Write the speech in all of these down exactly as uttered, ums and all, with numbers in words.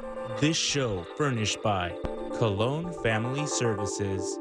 This show furnished by Cologne Family Services.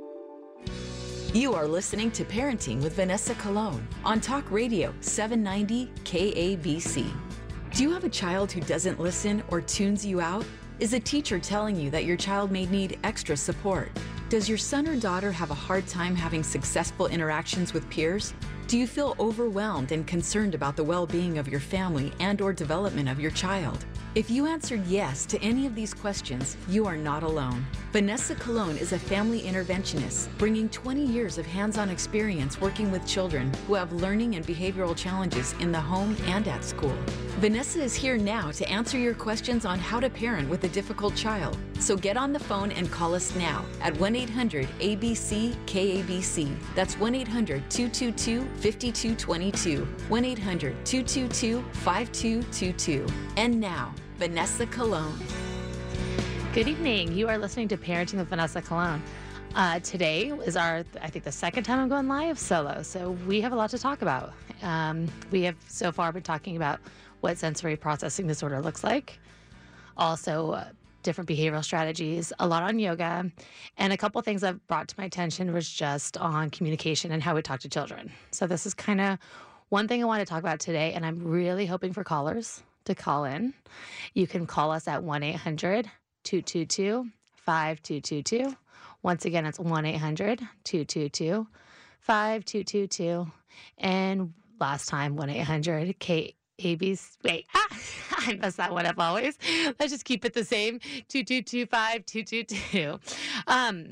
You are listening to Parenting with Vanessa Cologne on Talk Radio seven ninety K A B C. Do you have a child who doesn't listen or tunes you out? Is a teacher telling you that your child may need extra support? Does your son or daughter have a hard time having successful interactions with peers? Do you feel overwhelmed and concerned about the well-being of your family and or development of your child? If you answered yes to any of these questions, you are not alone. Vanessa Cologne is a family interventionist, bringing twenty years of hands-on experience working with children who have learning and behavioral challenges in the home and at school. Vanessa is here now to answer your questions on how to parent with a difficult child. So get on the phone and call us now at one eight hundred A B C K A B C. That's one eight hundred two two two five two two two, one eight hundred two two two five two two two. And now, Vanessa Cologne. Good evening. You are listening to Parenting with Vanessa Cologne. Uh, today is our, I think, the second time I'm going live solo, so we have a lot to talk about. Um, we have so far been talking about what sensory processing disorder looks like, also uh, different behavioral strategies, a lot on yoga, and a couple things that brought to my attention was just on communication and how we talk to children. So this is kind of one thing I want to talk about today, and I'm really hoping for callers to call in. You can call us at one eight hundred two two two five two two two. Once again, it's one eight hundred two two two five two two two. And last time, one eight hundred K A B C. Wait, ah, I mess that one up always. Let's just keep it the same, two two two five two two two. Um,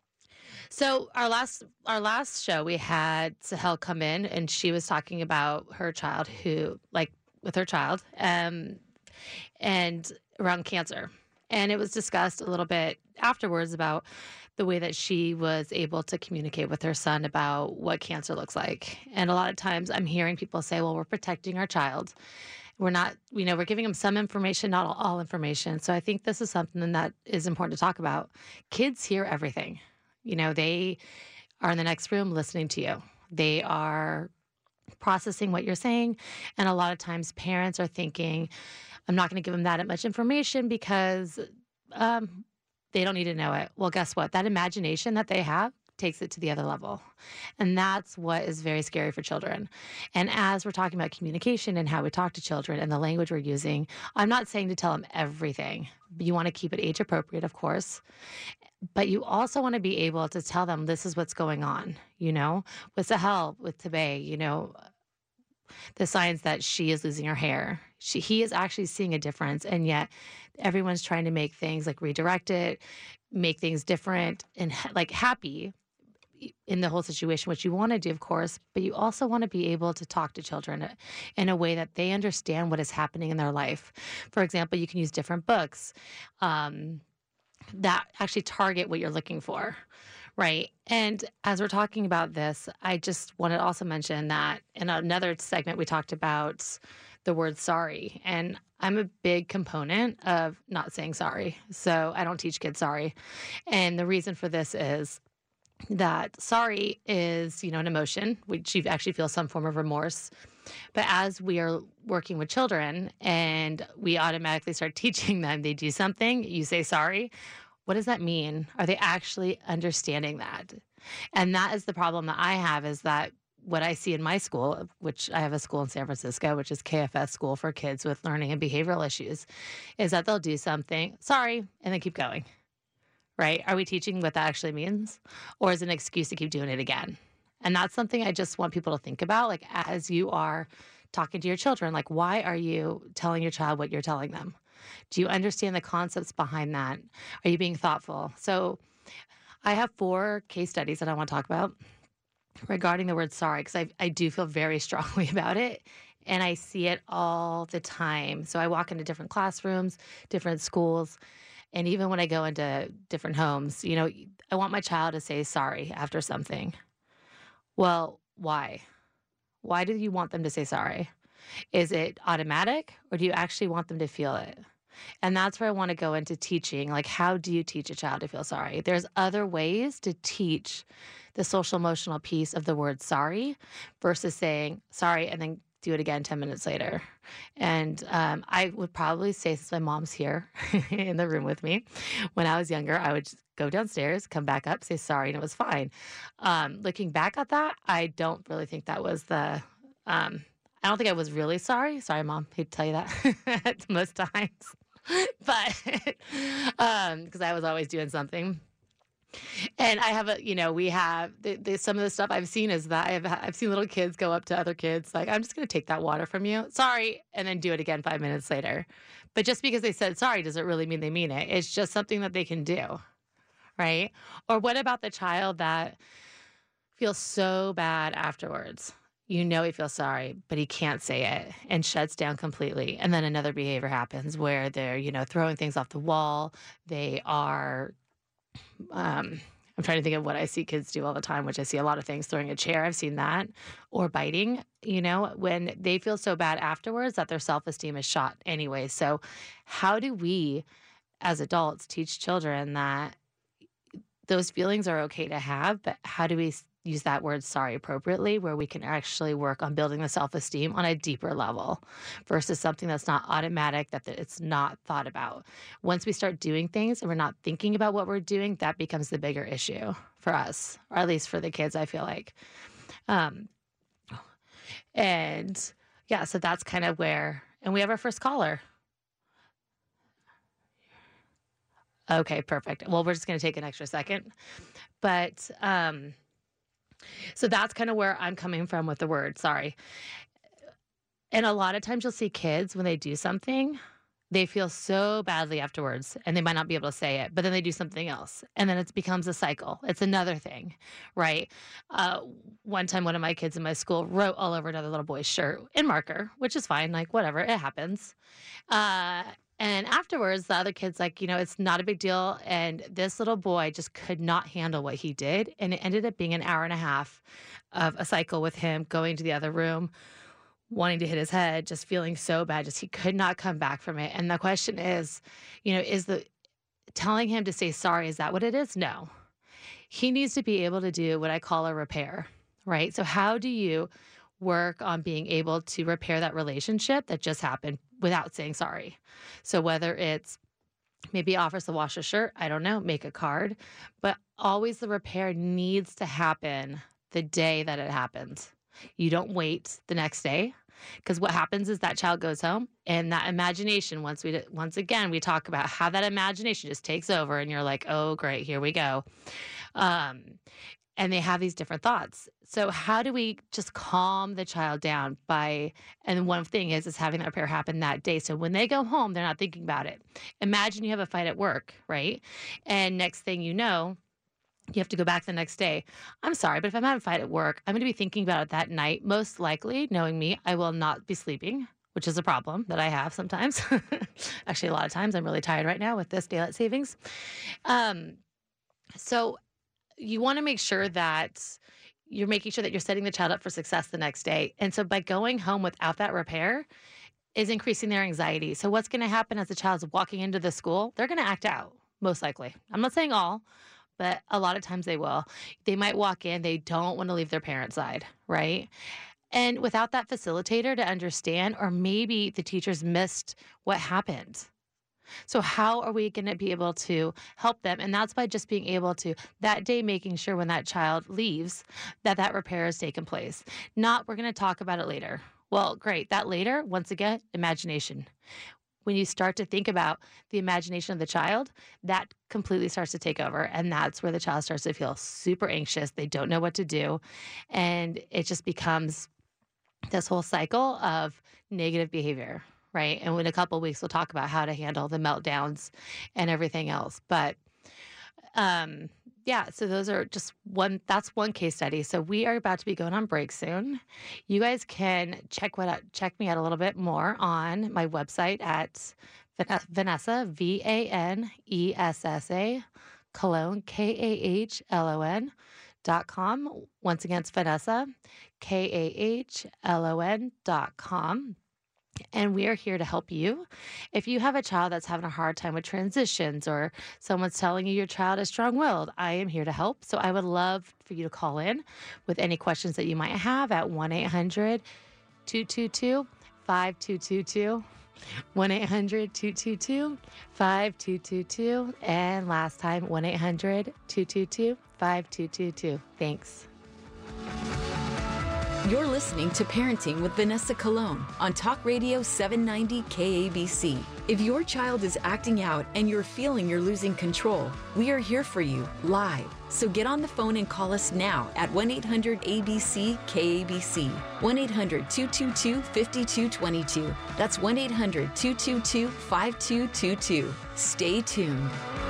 So our last our last show, we had Sahel come in, and she was talking about her child who, like, with her child, um, and around cancer. And it was discussed a little bit afterwards about the way that she was able to communicate with her son about what cancer looks like. And a lot of times I'm hearing people say, well, we're protecting our child. We're not, you know, we're giving them some information, not all, all information. So I think this is something that is important to talk about. Kids hear everything. You know, they are in the next room listening to you. They are processing what you're saying. And a lot of times parents are thinking, I'm not going to give them that much information because um, they don't need to know it. Well, guess what? That imagination that they have takes it to the other level. And that's what is very scary for children. And as we're talking about communication and how we talk to children and the language we're using, I'm not saying to tell them everything. You want to keep it age appropriate, of course. But you also want to be able to tell them this is what's going on, you know, with Sahel, with Tabe, you know, the signs that she is losing her hair. She, he is actually seeing a difference. And yet everyone's trying to make things like redirect it, make things different and ha- like happy in the whole situation, which you want to do, of course, but you also want to be able to talk to children in a way that they understand what is happening in their life. For example, you can use different books, um, that actually target what you're looking for, right? And as we're talking about this, I just want to also mention that in another segment, we talked about the word sorry. And I'm a big component of not saying sorry. So I don't teach kids sorry. And the reason for this is that sorry is, you know, an emotion, which you actually feel some form of remorse. But as we are working with children and we automatically start teaching them, they do something, you say sorry. What does that mean? Are they actually understanding that? And that is the problem that I have, is that what I see in my school, which I have a school in San Francisco, which is K F S School for Kids with Learning and Behavioral Issues, is that they'll do something, sorry, and then keep going, right? Are we teaching what that actually means? Or is it an excuse to keep doing it again? And that's something I just want people to think about, like as you are talking to your children, like why are you telling your child what you're telling them? Do you understand the concepts behind that? Are you being thoughtful? So I have four case studies that I want to talk about regarding the word sorry, because I, I do feel very strongly about it. And I see it all the time. So I walk into different classrooms, different schools, and even when I go into different homes, you know, I want my child to say sorry after something. Well, why? Why do you want them to say sorry? Is it automatic, or do you actually want them to feel it? And that's where I want to go into teaching. Like, how do you teach a child to feel sorry? There's other ways to teach the social emotional piece of the word sorry versus saying sorry and then do it again ten minutes later. And um, I would probably say, since my mom's here in the room with me, when I was younger, I would just go downstairs, come back up, say sorry, and it was fine. Um, looking back at that, I don't really think that was the, um, I don't think I was really sorry. Sorry, Mom, hate to tell you that most times. But because um, I was always doing something. And I have a, you know, we have the, the, some of the stuff I've seen is that I've I've seen little kids go up to other kids like, I'm just going to take that water from you. Sorry. And then do it again five minutes later. But just because they said sorry doesn't really mean they mean it. It's just something that they can do. Right. Or what about the child that feels so bad afterwards? You know he feels sorry, but he can't say it and shuts down completely. And then another behavior happens where they're, you know, throwing things off the wall. They are Um, I'm trying to think of what I see kids do all the time, which I see a lot of things, throwing a chair. I've seen that, or biting, you know, when they feel so bad afterwards that their self-esteem is shot anyway. So how do we as adults teach children that those feelings are okay to have, but how do we use that word sorry appropriately, where we can actually work on building the self-esteem on a deeper level versus something that's not automatic, that it's not thought about. Once we start doing things and we're not thinking about what we're doing, that becomes the bigger issue for us, or at least for the kids, I feel like. Um, and yeah, so that's kind of where, and we have our first caller. Okay, perfect. Well, we're just going to take an extra second. But, um, so that's kind of where I'm coming from with the word sorry. And a lot of times you'll see kids when they do something, they feel so badly afterwards and they might not be able to say it, but then they do something else. And then it becomes a cycle. It's another thing, right? Uh, one time, one of my kids in my school wrote all over another little boy's shirt in marker, which is fine. Like, whatever, it happens. Uh, And afterwards, the other kid's like, you know, it's not a big deal. And this little boy just could not handle what he did. And it ended up being an hour and a half of a cycle with him going to the other room, wanting to hit his head, just feeling so bad. Just he could not come back from it. And the question is, you know, is the telling him to say sorry, is that what it is? No. He needs to be able to do what I call a repair, right? So how do you work on being able to repair that relationship that just happened without saying sorry? So whether it's maybe offers to wash a shirt, I don't know, make a card, but always the repair needs to happen the day that it happens. You don't wait the next day, because what happens is that child goes home and that imagination, once we, once again, we talk about how that imagination just takes over and you're like, oh, great, here we go. Um, And they have these different thoughts. So how do we just calm the child down by, and one thing is, is having that repair happen that day. So when they go home, they're not thinking about it. Imagine you have a fight at work, right? And next thing you know, you have to go back the next day. I'm sorry, but if I'm having a fight at work, I'm going to be thinking about it that night. Most likely, knowing me, I will not be sleeping, which is a problem that I have sometimes. Actually, a lot of times I'm really tired right now with this daylight savings. Um, so you want to make sure that you're making sure that you're setting the child up for success the next day. And so by going home without that repair is increasing their anxiety. So what's going to happen as the child's walking into the school? They're going to act out, most likely. I'm not saying all, but a lot of times they will. They might walk in, they don't want to leave their parent's side, right? And without that facilitator to understand, or maybe the teachers missed what happened. So how are we going to be able to help them? And that's by just being able to, that day, making sure when that child leaves, that that repair has taken place. Not, we're going to talk about it later. Well, great. That later, once again, imagination. When you start to think about the imagination of the child, that completely starts to take over. And that's where the child starts to feel super anxious. They don't know what to do. And it just becomes this whole cycle of negative behavior. Right. And in a couple of weeks, we'll talk about how to handle the meltdowns and everything else. But um, yeah, so those are just one, that's one case study. So we are about to be going on break soon. You guys can check what out, check me out a little bit more on my website at Vanessa, V A N E S S A, Cologne, K A H L O N dot com. Once again, it's Vanessa, K A H L O N dot com. And we are here to help you. If you have a child that's having a hard time with transitions, or someone's telling you your child is strong-willed, I am here to help. So I would love for you to call in with any questions that you might have at one eight hundred two two two, five two two two. one eight hundred two two two, five two two two. And last time, one eight hundred two two two, five two two two. Thanks. You're listening to Parenting with Vanessa Colon on Talk Radio seven ninety K A B C. If your child is acting out and you're feeling you're losing control, we are here for you live. So get on the phone and call us now at one eight hundred A B C K A B C, one eight hundred two two two, five two two two. That's one eight hundred two two two, five two two two. Stay tuned.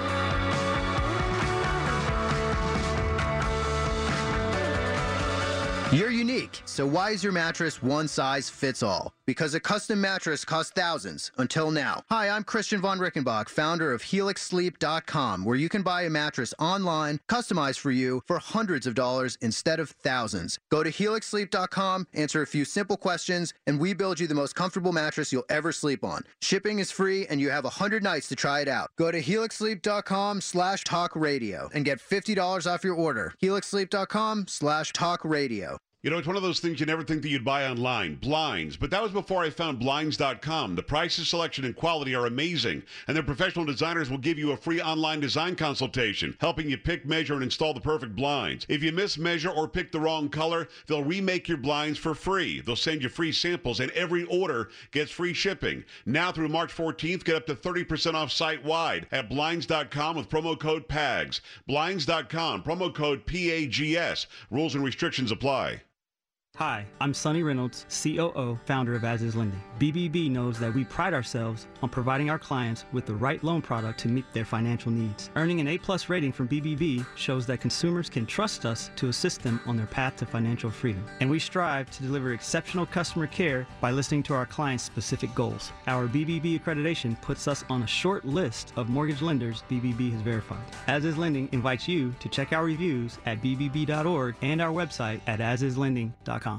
You're unique, so why is your mattress one size fits all? Because a custom mattress costs thousands, until now. Hi, I'm Christian von Rickenbach, founder of Helix Sleep dot com, where you can buy a mattress online, customized for you, for hundreds of dollars instead of thousands. Go to Helix Sleep dot com, answer a few simple questions, and we build you the most comfortable mattress you'll ever sleep on. Shipping is free, and you have one hundred nights to try it out. Go to Helix Sleep dot com slash talk radio and get fifty dollars off your order. Helix Sleep dot com slash talk radio. You know, it's one of those things you never think that you'd buy online, blinds. But that was before I found blinds dot com. The prices, selection, and quality are amazing. And their professional designers will give you a free online design consultation, helping you pick, measure, and install the perfect blinds. If you mismeasure or pick the wrong color, they'll remake your blinds for free. They'll send you free samples, and every order gets free shipping. Now through March fourteenth, get up to thirty percent off site-wide at blinds dot com with promo code P A G S. blinds dot com, promo code P A G S. Rules and restrictions apply. Hi, I'm Sonny Reynolds, C O O, founder of As Is Lending. B B B knows that we pride ourselves on providing our clients with the right loan product to meet their financial needs. Earning an A plus rating from B B B shows that consumers can trust us to assist them on their path to financial freedom. And we strive to deliver exceptional customer care by listening to our clients' specific goals. Our B B B accreditation puts us on a short list of mortgage lenders B B B has verified. As Is Lending invites you to check our reviews at B B B dot org and our website at as is lending dot com.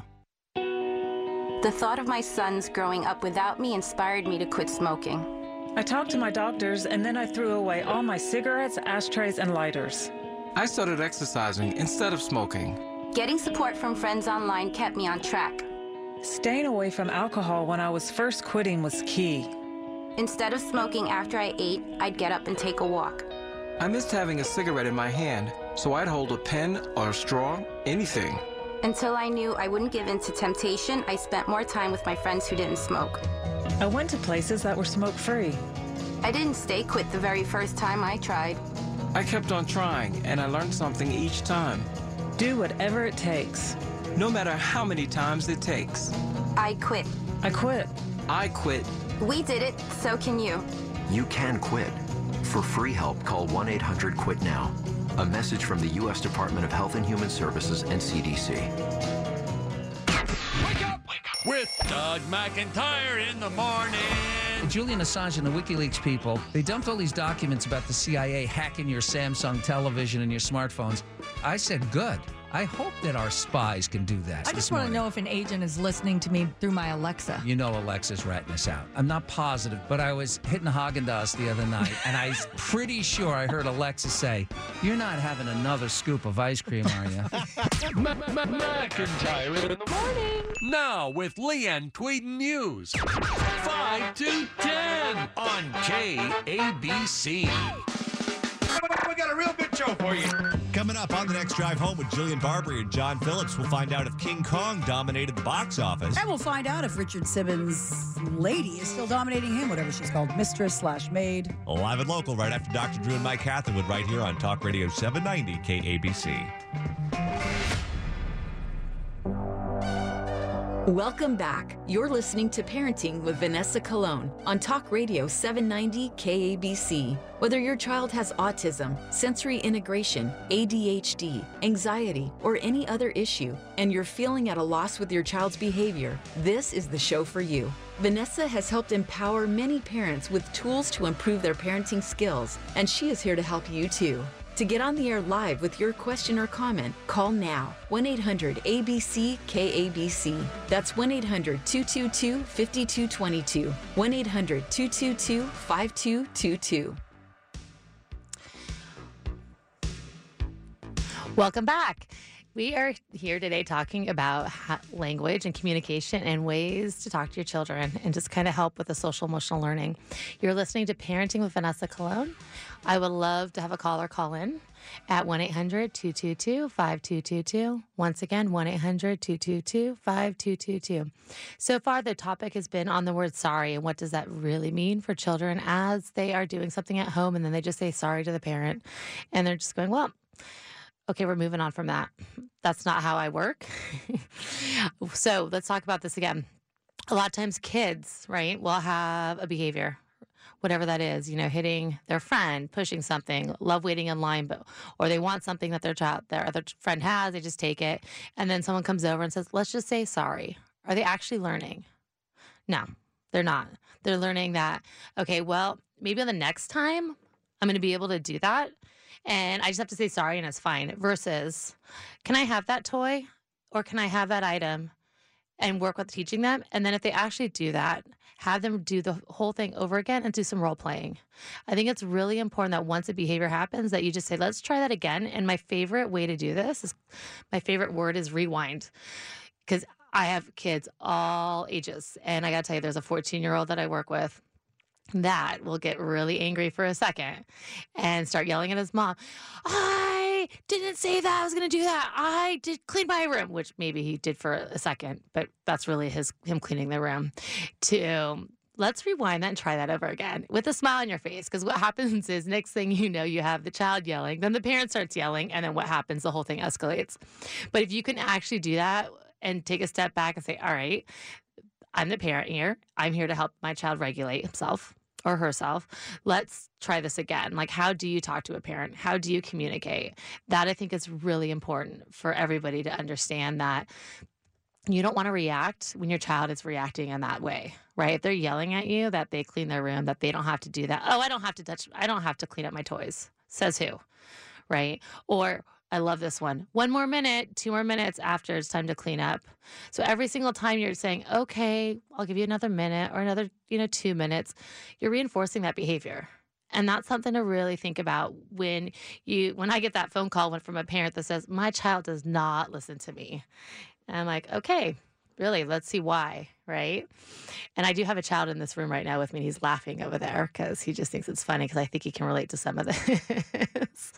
The thought of my sons growing up without me inspired me to quit smoking. I talked to my doctors, and then I threw away all my cigarettes, ashtrays, and lighters. I started exercising instead of smoking. Getting support from friends online kept me on track. Staying away from alcohol when I was first quitting was key. Instead of smoking after I ate, I'd get up and take a walk. I missed having a cigarette in my hand, so I'd hold a pen or a straw, anything. Until I knew I wouldn't give in to temptation, I spent more time with my friends who didn't smoke. I went to places that were smoke-free. I didn't stay quit the very first time I tried. I kept on trying, and I learned something each time. Do whatever it takes. No matter how many times it takes. I quit. I quit. I quit. We did it, so can you. You can quit. For free help, call one eight hundred quit now. A message from the U S Department of Health and Human Services and C D C. Wake up! Wake up! With Doug McIntyre in the morning. Julian Assange and the WikiLeaks people, they dumped all these documents about the C I A hacking your Samsung television and your smartphones. I said, good. I hope that our spies can do that. I just want to know if an agent is listening to me through my Alexa. You know Alexa's ratting us out. I'm not positive, but I was hitting Haagen-Dazs the other night, and I'm pretty sure I heard Alexa say, "You're not having another scoop of ice cream, are you?" McIntyre in the morning. Now with Leanne Tweeden News. five to ten on K A B C. We got a real good show for you. Coming up on the next drive home with Jillian Barbery and John Phillips, we'll find out if King Kong dominated the box office. And we'll find out if Richard Simmons' lady is still dominating him, whatever she's called, mistress slash maid. Live and local right after Doctor Drew and Mike Catherwood right here on Talk Radio seven ninety K A B C. Welcome back. You're listening to Parenting with Vanessa Colon on Talk Radio seven ninety K A B C. Whether your child has autism, sensory integration, A D H D, anxiety, or any other issue, and you're feeling at a loss with your child's behavior, this is the show for you. Vanessa has helped empower many parents with tools to improve their parenting skills, and she is here to help you too. To get on the air live with your question or comment, call now, one eight hundred A B C K A B C. That's one eight hundred two two two, five two two two, one eight hundred two two two, five two two two. Welcome back. We are here today talking about ha- language and communication and ways to talk to your children and just kind of help with the social emotional learning. You're listening to Parenting with Vanessa Cologne. I would love to have a caller call in at one eight hundred two two two five two two two. Once again, one eight hundred two two two five two two two. So far, the topic has been on the word sorry and what does that really mean for children as they are doing something at home and then they just say sorry to the parent and they're just going, well, okay, we're moving on from that. That's not how I work. So let's talk about this again. A lot of times kids, right, will have a behavior, whatever that is, you know, hitting their friend, pushing something, love waiting in line, but or they want something that their child, their other friend has, they just take it. And then someone comes over and says, let's just say sorry. Are they actually learning? No, they're not. They're learning that, okay, well, maybe on the next time I'm going to be able to do that. And I just have to say sorry and it's fine. Versus, can I have that toy or can I have that item and work with teaching them? And then if they actually do that, have them do the whole thing over again and do some role playing. I think it's really important that once a behavior happens that you just say, let's try that again. And my favorite way to do this is, my favorite word is rewind. Because I have kids all ages. And I got to tell you, there's a fourteen-year-old that I work with that will get really angry for a second and start yelling at his mom. I didn't say that I was going to do that. I did clean my room, which maybe he did for a second, but that's really his him cleaning the room. To let's rewind that and try that over again with a smile on your face. Because what happens is next thing you know, you have the child yelling, then the parent starts yelling, and then what happens? The whole thing escalates. But if you can actually do that and take a step back and say, all right, I'm the parent here. I'm here to help my child regulate himself or herself. Let's try this again. Like, how do you talk to a parent? How do you communicate? That I think is really important for everybody to understand, that you don't want to react when your child is reacting in that way, right? If they're yelling at you that they clean their room, that they don't have to do that. Oh, I don't have to touch, I don't have to clean up my toys. Says who, right? Or I love this one. One more minute, two more minutes after it's time to clean up. So every single time you're saying, okay, I'll give you another minute or another, you know, two minutes, you're reinforcing that behavior. And that's something to really think about when you, when I get that phone call from a parent that says, my child does not listen to me. And I'm like, okay, really, let's see why, right? And I do have a child in this room right now with me. And he's laughing over there because he just thinks it's funny because I think he can relate to some of this.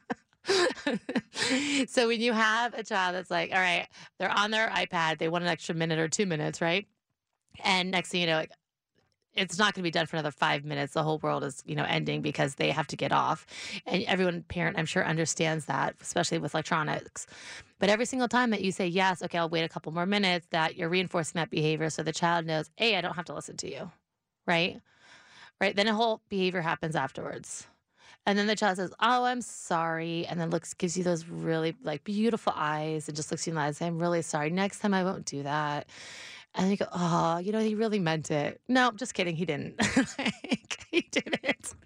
So when you have a child that's like, all right, they're on their iPad, they want an extra minute or two minutes, right? And next thing you know, like, it's not going to be done for another five minutes. The whole world is, you know, ending because they have to get off. And everyone, parent, I'm sure, understands that, especially with electronics. But every single time that you say, yes, okay, I'll wait a couple more minutes, that you're reinforcing that behavior so the child knows, hey, I don't have to listen to you, right? Right? Then a whole behavior happens afterwards. And then the child says, oh, I'm sorry. And then looks, gives you those really like beautiful eyes and just looks you in the eyes. I'm really sorry. Next time I won't do that. And then you go, oh, you know, he really meant it. No, just kidding. He didn't. Like, he didn't.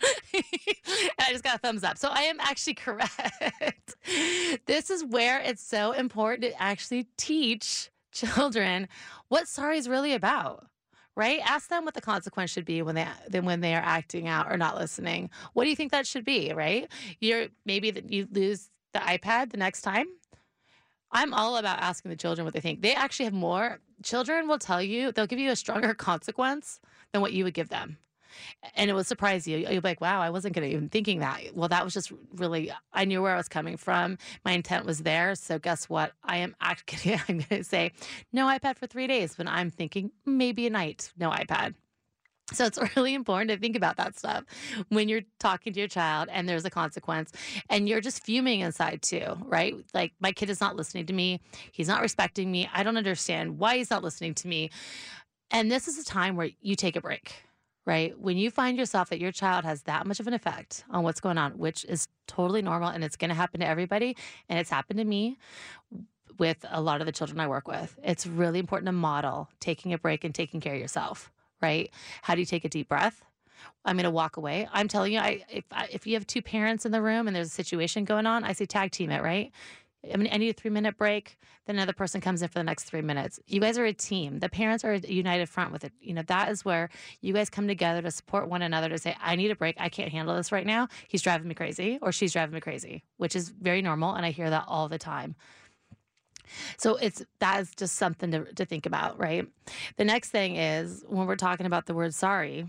And I just got a thumbs up. So I am actually correct. This is where it's so important to actually teach children what sorry is really about. Right? Ask them what the consequence should be when they then when they are acting out or not listening. What do you think that should be? Right? You're maybe that you lose the iPad the next time. I'm all about asking the children what they think. They actually have more. Children will tell you, they'll give you a stronger consequence than what you would give them. And it will surprise you. You'll be like, wow, I wasn't going to even thinking that. Well, that was just really, I knew where I was coming from. My intent was there. So guess what? I am actually, I'm going to say no iPad for three days when I'm thinking maybe a night, no iPad. So it's really important to think about that stuff when you're talking to your child and there's a consequence and you're just fuming inside too, right? Like, my kid is not listening to me. He's not respecting me. I don't understand why he's not listening to me. And this is a time where you take a break. Right? When you find yourself that your child has that much of an effect on what's going on, which is totally normal and it's going to happen to everybody, and it's happened to me with a lot of the children I work with, it's really important to model taking a break and taking care of yourself, right? How do you take a deep breath? I'm going to walk away. I'm telling you, I, if I, if you have two parents in the room and there's a situation going on, I say tag team it, right? I mean, I need a three-minute break. Then another person comes in for the next three minutes. You guys are a team. The parents are a united front with it. You know, that is where you guys come together to support one another to say, I need a break. I can't handle this right now. He's driving me crazy or she's driving me crazy, which is very normal. And I hear that all the time. So it's that is just something to, to think about, right? The next thing is when we're talking about the word sorry,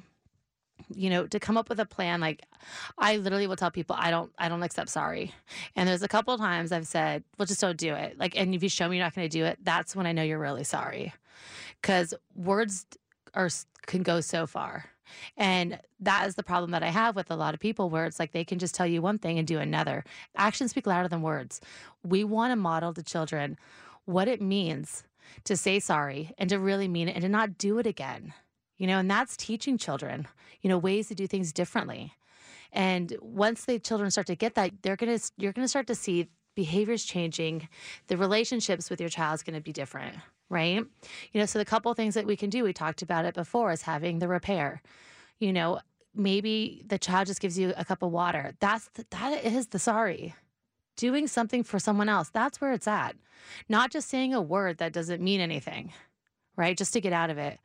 you know, to come up with a plan. Like I literally will tell people I don't I don't accept sorry. And there's a couple of times I've said, well, just don't do it. Like, and if you show me you're not going to do it, that's when I know you're really sorry. Because words are can go so far. And that is the problem that I have with a lot of people, where it's like they can just tell you one thing and do another. Actions speak louder than words. We want to model to children what it means to say sorry and to really mean it and to not do it again. You know, and that's teaching children, you know, ways to do things differently. And once the children start to get that, they're going to, you're going to start to see behaviors changing. The relationships with your child is going to be different, right? You know, so the couple of things that we can do, we talked about it before, is having the repair. You know, maybe the child just gives you a cup of water. That's the, that is the sorry. Doing something for someone else, that's where it's at. Not just saying a word that doesn't mean anything, right? Just to get out of it.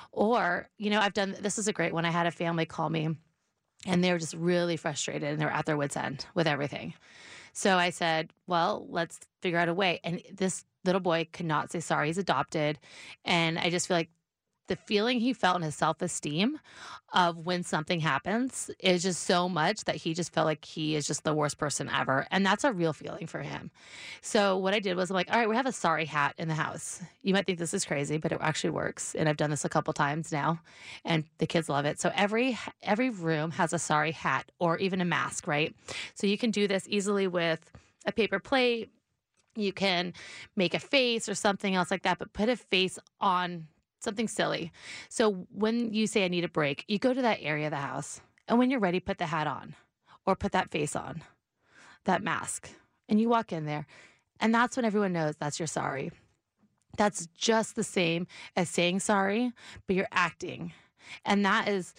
Or, you know, I've done, this is a great one. I had a family call me and they were just really frustrated and they were at their wits' end with everything. So I said, well, let's figure out a way. And this little boy could not say sorry. He's adopted. And I just feel like the feeling he felt in his self-esteem of when something happens is just so much that he just felt like he is just the worst person ever. And that's a real feeling for him. So what I did was I'm like, all right, we have a sorry hat in the house. You might think this is crazy, but it actually works. And I've done this a couple times now and the kids love it. So every, every room has a sorry hat or even a mask, right? So you can do this easily with a paper plate. You can make a face or something else like that, but put a face on something silly. So when you say I need a break, you go to that area of the house. And when you're ready, put the hat on or put that face on, that mask. And you walk in there. And that's when everyone knows that's your sorry. That's just the same as saying sorry, but you're acting. And that is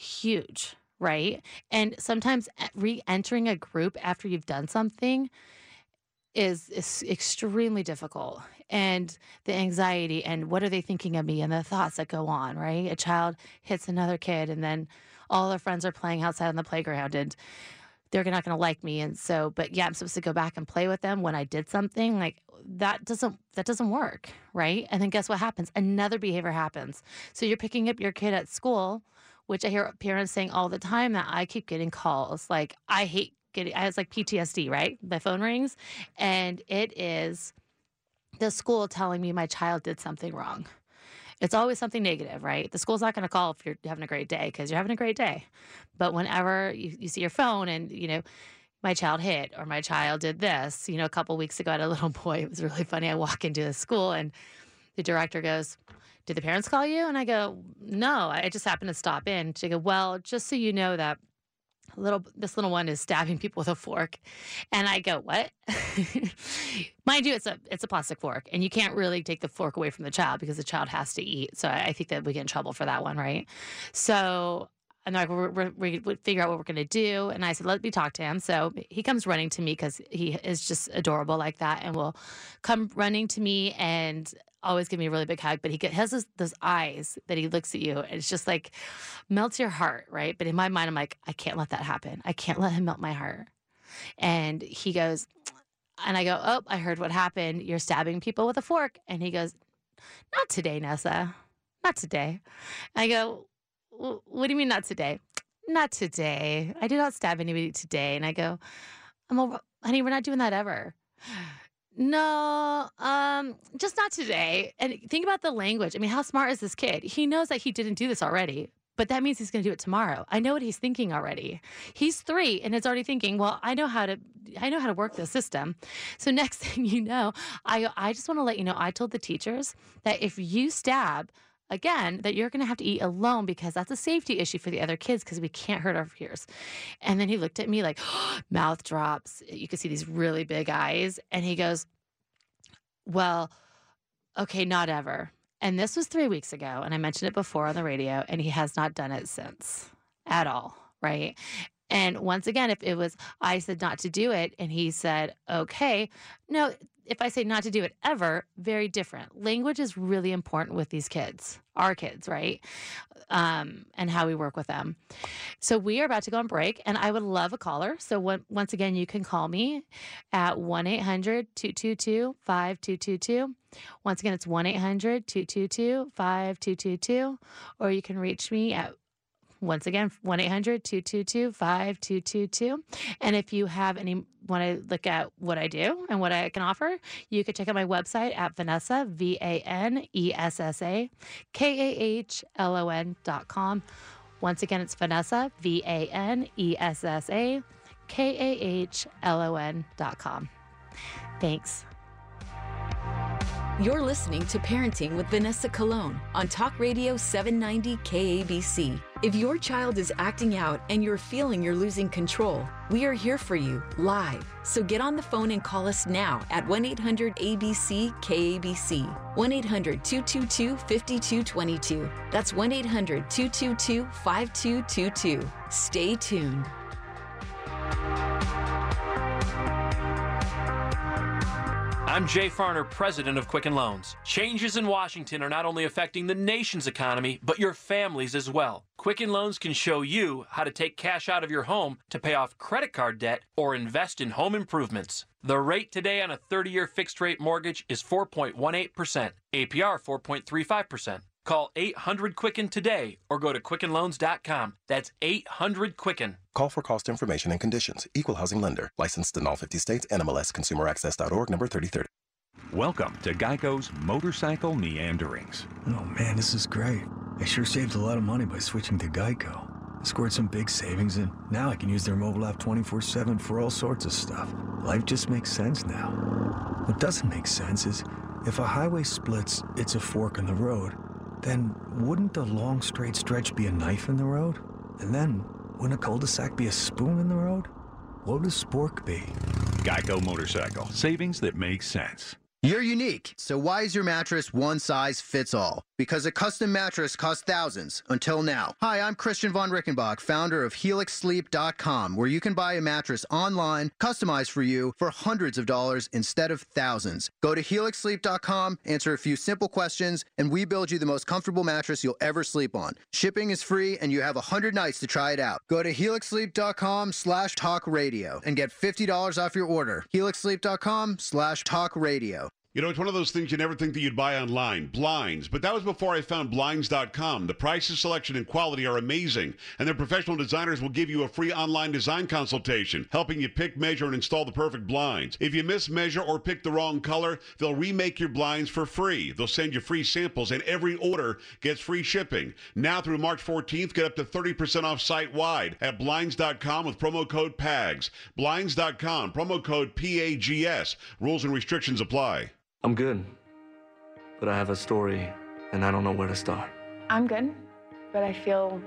huge, right? And sometimes re-entering a group after you've done something is, is extremely difficult. And the anxiety and what are they thinking of me and the thoughts that go on, right? A child hits another kid and then all their friends are playing outside on the playground and they're not going to like me. And so, but yeah, I'm supposed to go back and play with them when I did something. Like that doesn't, that doesn't work, right? And then guess what happens? Another behavior happens. So you're picking up your kid at school, which I hear parents saying all the time that I keep getting calls. Like I hate getting, I was like P T S D, right? My phone rings and it is the school telling me my child did something wrong. It's always something negative, right? The school's not going to call if you're having a great day because you're having a great day. But whenever you, you see your phone and, you know, my child hit or my child did this, you know, a couple of weeks ago I had a little boy. It was really funny. I walk into the school and the director goes, did the parents call you? And I go, no, I just happened to stop in. She go, well, just so you know that little this little one is stabbing people with a fork. And I go, what? Mind you, it's a it's a plastic fork and you can't really take the fork away from the child because the child has to eat. So I, I think that we get in trouble for that one, right? So I'm like, we're, we're, we figure out what we're going to do. And I said, let me talk to him. So he comes running to me because he is just adorable like that and will come running to me and always give me a really big hug, but he get, has this, those eyes that he looks at you. And it's just like melts your heart, right? But in my mind, I'm like, I can't let that happen. I can't let him melt my heart. And he goes, and I go, oh, I heard what happened. You're stabbing people with a fork. And he goes, not today, Nessa. Not today. I go, what do you mean not today? Not today. I did not stab anybody today. And I go, I'm over, honey, we're not doing that ever. No, um, just not today. And think about the language. I mean, how smart is this kid? He knows that he didn't do this already, but that means he's going to do it tomorrow. I know what he's thinking already. He's three and is already thinking, well, I know how to, I know how to work the system. So next thing you know, I, I just want to let you know, I told the teachers that if you stab again, that you're going to have to eat alone because that's a safety issue for the other kids because we can't hurt our peers. And then he looked at me like, mouth drops. You could see these really big eyes. And he goes, well, okay, not ever. And this was three weeks ago. And I mentioned it before on the radio, and he has not done it since at all, right? And once again, if it was, I said not to do it, and he said, okay, no, if I say not to do it ever, very different. Language is really important with these kids, our kids, right? Um, and how we work with them. So we are about to go on break, and I would love a caller. So when, once again, you can call me at one eight hundred two two two five two two two. Once again, it's one eight hundred two two two five two two two, or you can reach me at, once again, one eight hundred two two two five two two two. And if you have any, want to look at what I do and what I can offer, you can check out my website at Vanessa, V A N E S S A, K A H L O N dot com. Once again, it's Vanessa, V A N E S S A, K A H L O N dot com. Thanks. You're listening to Parenting with Vanessa Colon on Talk Radio seven ninety K A B C. If your child is acting out and you're feeling you're losing control, we are here for you live. So get on the phone and call us now at one eight hundred A B C K A B C, one eight hundred two two two five two two two. That's one eight hundred two two two five two two two. Stay tuned. I'm Jay Farner, president of Quicken Loans. Changes in Washington are not only affecting the nation's economy, but your families as well. Quicken Loans can show you how to take cash out of your home to pay off credit card debt or invest in home improvements. The rate today on a thirty-year fixed-rate mortgage is four point one eight percent, A P R four point three five percent. Call eight hundred Quicken today or go to quicken loans dot com. That's eight hundred Quicken. Call for cost information and conditions. Equal housing lender. Licensed in all fifty states. N M L S Consumer Access dot org, number thirty thirty. Welcome to Geico's Motorcycle Meanderings. Oh man, this is great. I sure saved a lot of money by switching to Geico. I scored some big savings, and now I can use their mobile app twenty-four seven for all sorts of stuff. Life just makes sense now. What doesn't make sense is if a highway splits, it's a fork in the road. Then wouldn't a long straight stretch be a knife in the road? And then wouldn't a cul-de-sac be a spoon in the road? What would a spork be? Geico Motorcycle. Savings that make sense. You're unique, so why is your mattress one size fits all? Because a custom mattress costs thousands, until now. Hi, I'm Christian von Rickenbach, founder of helix sleep dot com, where you can buy a mattress online, customized for you, for hundreds of dollars instead of thousands. Go to helix sleep dot com, answer a few simple questions, and we build you the most comfortable mattress you'll ever sleep on. Shipping is free, and you have one hundred nights to try it out. Go to helix sleep dot com slash talk radio and get fifty dollars off your order. helix sleep dot com slash talk radio. You know, it's one of those things you never think that you'd buy online, blinds. But that was before I found blinds dot com. The prices, selection, and quality are amazing. And their professional designers will give you a free online design consultation, helping you pick, measure, and install the perfect blinds. If you mismeasure or pick the wrong color, they'll remake your blinds for free. They'll send you free samples, and every order gets free shipping. Now through March fourteenth, get up to thirty percent off site-wide at blinds dot com with promo code P A G S. blinds dot com, promo code P A G S. Rules and restrictions apply. I'm good, but I have a story, and I don't know where to start. I'm good, but I feel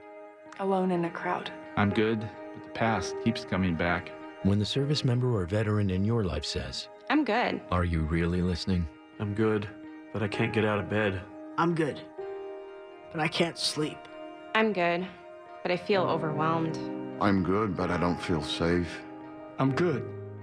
alone in a crowd. I'm good, but the past keeps coming back. When the service member or veteran in your life says, I'm good. Are you really listening? I'm good, but I can't get out of bed. I'm good, but I can't sleep. I'm good, but I feel overwhelmed. I'm good, but I don't feel safe. I'm good,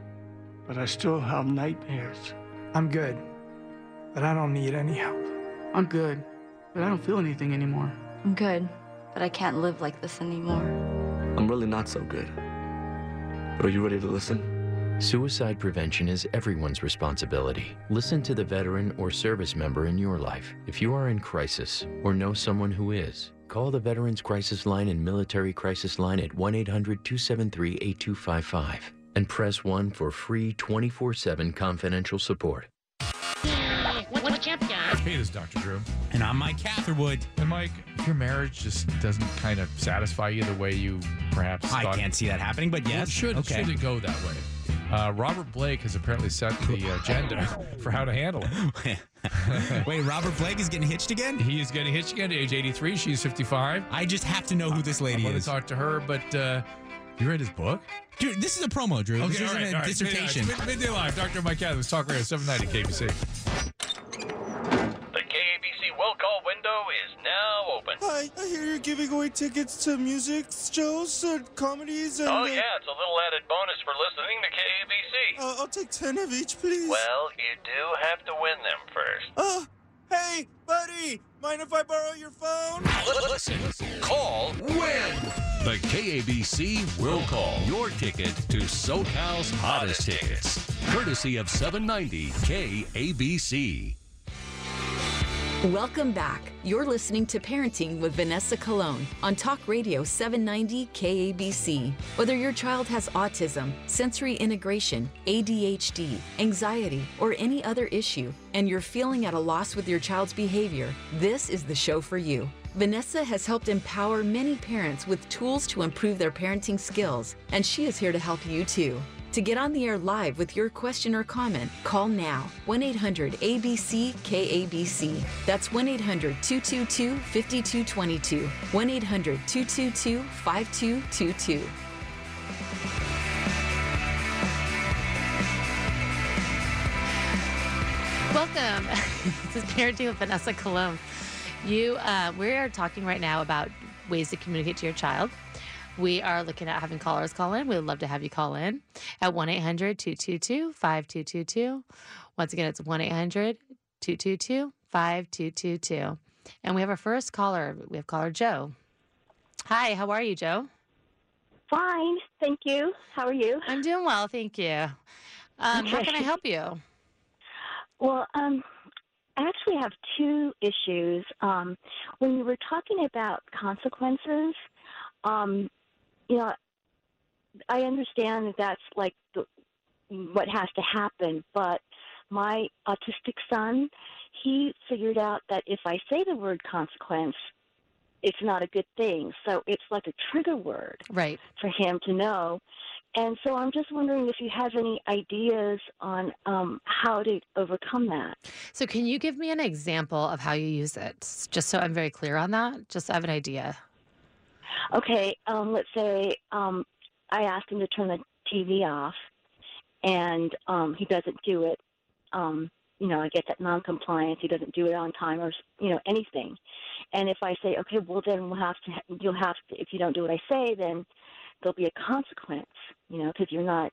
but I still have nightmares. I'm good, but I don't need any help. I'm good, but I don't feel anything anymore. I'm good, but I can't live like this anymore. I'm really not so good. But are you ready to listen? Suicide prevention is everyone's responsibility. Listen to the veteran or service member in your life. If you are in crisis or know someone who is, call the Veterans Crisis Line and Military Crisis Line at one eight hundred two seven three eight two five five. And press one for free twenty-four seven confidential support. What's up, guys? Hey, this is Doctor Drew. And I'm Mike Catherwood. And Mike, if your marriage just doesn't kind of satisfy you the way you perhaps I thought... can't see that happening, but yes. Well, it should, okay. should it go that way? Uh, Robert Blake has apparently set the agenda for how to handle it. Wait, Robert Blake is getting hitched again? He is getting hitched again at age eighty-three. She's fifty-five. I just have to know who this lady I'm is. I'm going to talk to her, but... Uh, you read his book? Dude, this is a promo, Drew. Okay, this isn't right, a right. dissertation. Midday, Midday Live, Doctor Mike Adams, Talk Radio seven ninety K B C. The K A B C will call window is now open. I Hi, I hear you're giving away tickets to music shows and comedies and... Oh, uh, yeah, it's a little added bonus for listening to K A B C. Uh, I'll take ten of each, please. Well, you do have to win them first. Uh, hey, buddy, mind if I borrow your phone? Listen, call, win. The K A B C Will Call. Your ticket to SoCal's hottest tickets. Courtesy of seven ninety K A B C. Welcome back. You're listening to Parenting with Vanessa Colon on Talk Radio seven ninety K A B C. Whether your child has autism, sensory integration, A D H D, anxiety, or any other issue, and you're feeling at a loss with your child's behavior, this is the show for you. Vanessa has helped empower many parents with tools to improve their parenting skills, and she is here to help you too. To get on the air live with your question or comment, call now, one eight hundred A B C K A B C. That's one eight hundred two two two five two two two, one eight hundred two two two five two two two. Welcome. This is Parenting with Vanessa Colon. You, uh, we are talking right now about ways to communicate to your child. We are looking at having callers call in. We would love to have you call in at one eight hundred two two two five two two two. Once again, it's one eight hundred two two two five two two two. And we have our first caller. We have caller Joe. Hi, how are you, Joe? Fine, thank you. How are you? I'm doing well, thank you. Um, how can I help you? Well, um, I actually have two issues. Um, when you were talking about consequences, um, you know, I understand that that's like the, what has to happen, but my autistic son, he figured out that if I say the word consequence, it's not a good thing. So it's like a trigger word right. for him to know. And so I'm just wondering if you have any ideas on um, how to overcome that. So can you give me an example of how you use it, just so I'm very clear on that, just so I have an idea? Okay, um, let's say um, I asked him to turn the T V off, and um, he doesn't do it. Um, you know, I get that non-compliance. He doesn't do it on time, or you know, anything. And if I say, okay, well then we'll have to. You'll have to. If you don't do what I say, then there'll be a consequence. You know, because you're not.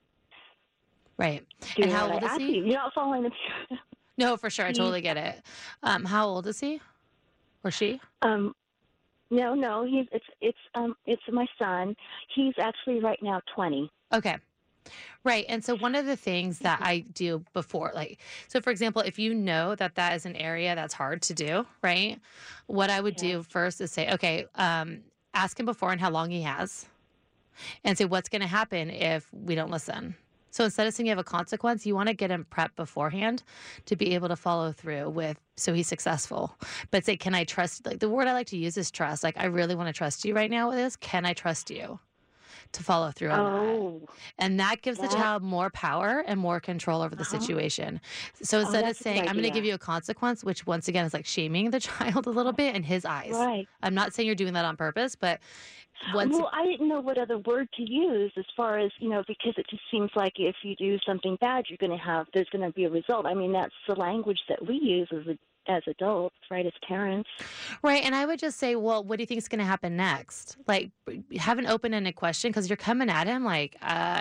Right. And how old is he? You. You're not following the. No, for sure. I totally get it. Um, how old is he, or she? Um. No, no, he's it's it's um it's my son. He's actually right now twenty. Okay. Right. And so one of the things that I do before, like, so for example, if you know that that is an area that's hard to do, right? What I would yeah. do first is say, okay, um, ask him beforehand how long he has and say, what's going to happen if we don't listen? So instead of saying you have a consequence, you want to get him prepped beforehand to be able to follow through with, so he's successful. But say, can I trust, like the word I like to use is trust. Like, I really want to trust you right now with this. Can I trust you to follow through on oh, that? And that gives that, the child more power and more control over the uh-huh. situation. So instead oh, of saying, I'm going to give you a consequence, which once again is like shaming the child a little bit in his eyes. Right. I'm not saying you're doing that on purpose, but once well, I didn't know what other word to use as far as, you know, because it just seems like if you do something bad, you're going to have, there's going to be a result. I mean, that's the language that we use as a, as adults, right, as parents. Right, and I would just say, well, what do you think is going to happen next? Like, have an open-ended question, because you're coming at him like, uh,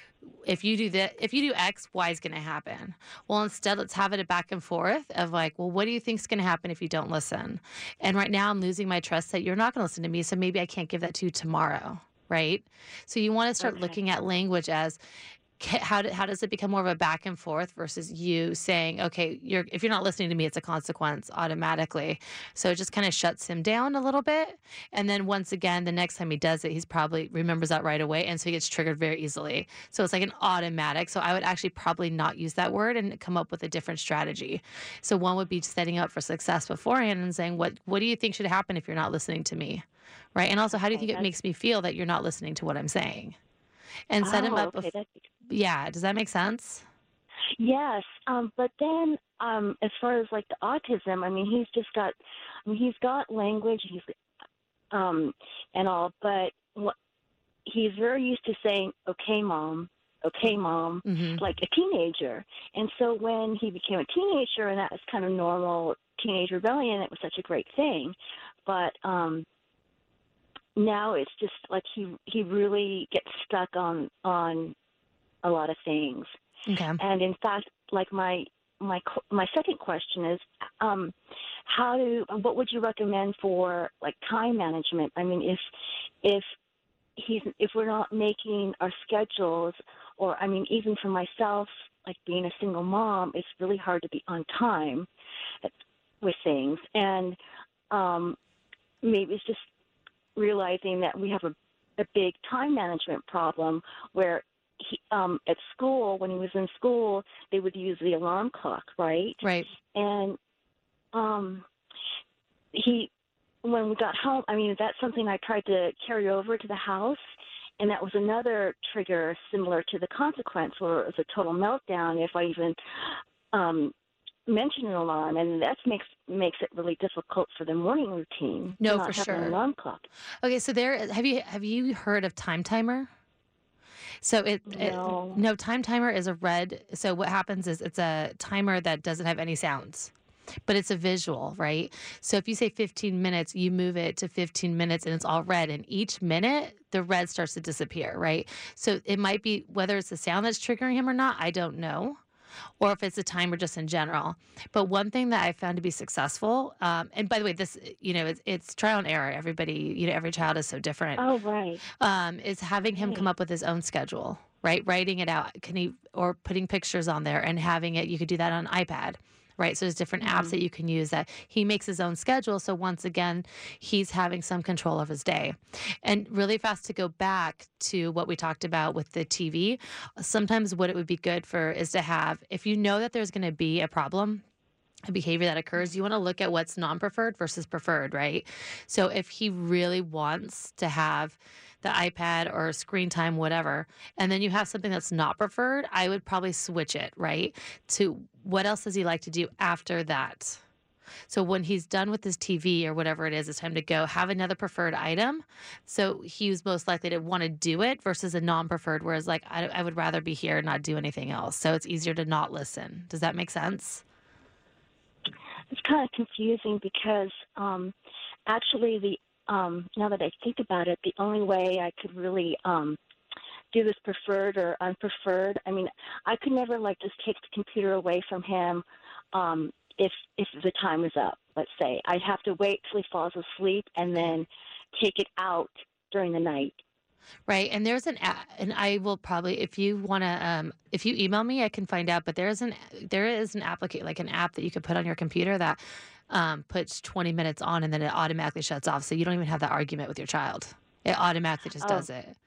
if you do that, if you do X, Y is going to happen. Well, instead, let's have it a back and forth of like, well, what do you think is going to happen if you don't listen? And right now I'm losing my trust that you're not going to listen to me, so maybe I can't give that to you tomorrow, right? So you want to start okay. looking at language as, how, do, how does it become more of a back and forth versus you saying, okay, you're, if you're not listening to me, it's a consequence automatically. So it just kind of shuts him down a little bit. And then once again, the next time he does it, he's probably remembers that right away. And so he gets triggered very easily. So it's like an automatic. So I would actually probably not use that word and come up with a different strategy. So one would be setting up for success beforehand and saying, what, what do you think should happen if you're not listening to me? Right. And also, how do you think it makes me feel that you're not listening to what I'm saying? And set oh, him up. Okay, bef- yeah. Does that make sense? Yes. Um, but then, um, as far as like the autism, I mean, he's just got, I mean, he's got language, he's, um, and all, but what, he's very used to saying, okay, mom, okay, mom, mm-hmm. like a teenager. And so when he became a teenager and that was kind of normal, teenage rebellion, it was such a great thing. But um, now it's just like he he really gets stuck on on a lot of things. Okay. And in fact, like my my my second question is, um, how do what would you recommend for like time management? I mean, if if he's if we're not making our schedules, or I mean, even for myself, like being a single mom, it's really hard to be on time with things, and um, maybe it's just realizing that we have a, a big time management problem where he, um, at school, when he was in school, they would use the alarm clock, right? Right. And um, he, when we got home, I mean, that's something I tried to carry over to the house, and that was another trigger similar to the consequence, where it was a total meltdown if I even um, mention an alarm, and that makes makes it really difficult for the morning routine. No, not for having sure. An alarm clock. Okay, so there have you have you heard of Time Timer? So it, no. it no Time Timer is a red. So what happens is it's a timer that doesn't have any sounds, but it's a visual, right? So if you say fifteen minutes, you move it to fifteen minutes and it's all red, and each minute the red starts to disappear, right? So it might be whether it's the sound that's triggering him or not, I don't know, or if it's a timer just in general. But one thing that I found to be successful, um, and by the way, this, you know, it's, it's trial and error. Everybody, you know, every child is so different. Oh, right. Um, is having him come up with his own schedule, right? Writing it out. Can he, or putting pictures on there and having it, you could do that on iPad. Right. So there's different Mm-hmm. apps that you can use that he makes his own schedule. So once again, he's having some control of his day. And really fast to go back to what we talked about with the T V, sometimes what it would be good for is to have, if you know that there's going to be a problem, a behavior that occurs, you want to look at what's non-preferred versus preferred, right? So if he really wants to have the iPad or screen time, whatever, and then you have something that's not preferred, I would probably switch it, right? To what else does he like to do after that? So when he's done with his T V or whatever it is, it's time to go have another preferred item. So he's most likely to want to do it versus a non-preferred, whereas like, I, I would rather be here and not do anything else. So it's easier to not listen. Does that make sense? It's kind of confusing because um, actually the um, now that I think about it, the only way I could really um, do this preferred or unpreferred, I mean, I could never like just take the computer away from him um, if if the time is up. Let's say I'd have to wait till he falls asleep and then take it out during the night. Right. And there's an app, and I will probably, if you want to, um, if you email me, I can find out, but there's an, there is an application, like an app that you could put on your computer that um, puts twenty minutes on and then it automatically shuts off. So you don't even have that argument with your child. It automatically just Oh. does it.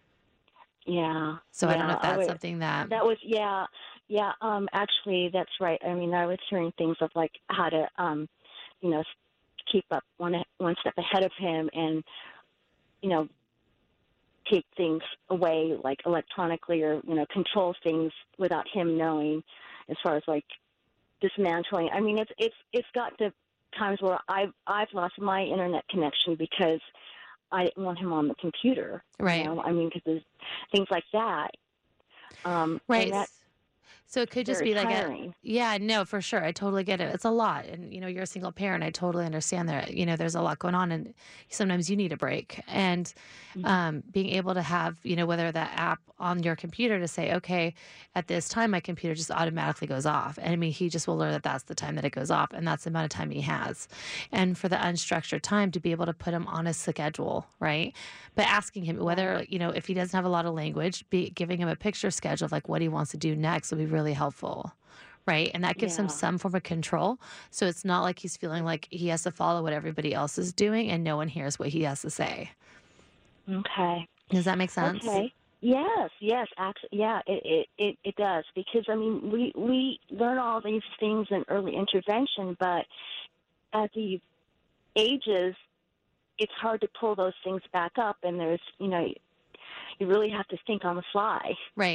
Yeah. So I don't know yeah, if that's would- something that, That was yeah, yeah. Um, actually, that's right. I mean, I was hearing things of like how to, um, you know, s- keep up one one step ahead of him, and you know, take things away like electronically, or you know, control things without him knowing. As far as like dismantling, I mean, it's it's it's got to times where I've I've lost my internet connection because I didn't want him on the computer. Right. You know? I mean, because there's things like that. Um, right. And that, So it could just very be like, a, tiring. yeah, no, for sure. I totally get it. It's a lot. And, you know, you're a single parent. I totally understand that, you know, there's a lot going on and sometimes you need a break. And um, being able to have, you know, whether that app on your computer to say, okay, at this time, my computer just automatically goes off. And I mean, he just will learn that that's the time that it goes off and that's the amount of time he has. And for the unstructured time to be able to put him on a schedule, right? But asking him whether, you know, if he doesn't have a lot of language, be giving him a picture schedule of like what he wants to do next would be really helpful. Right. And that gives him Yeah. some form of control. So it's not like he's feeling like he has to follow what everybody else is doing and no one hears what he has to say. Okay. Does that make sense? Okay. Yes, yes, actually, yeah, it, it, it, it does. Because, I mean, we, we learn all these things in early intervention, but at the ages, it's hard to pull those things back up. And there's, you know, you really have to think on the fly. Right.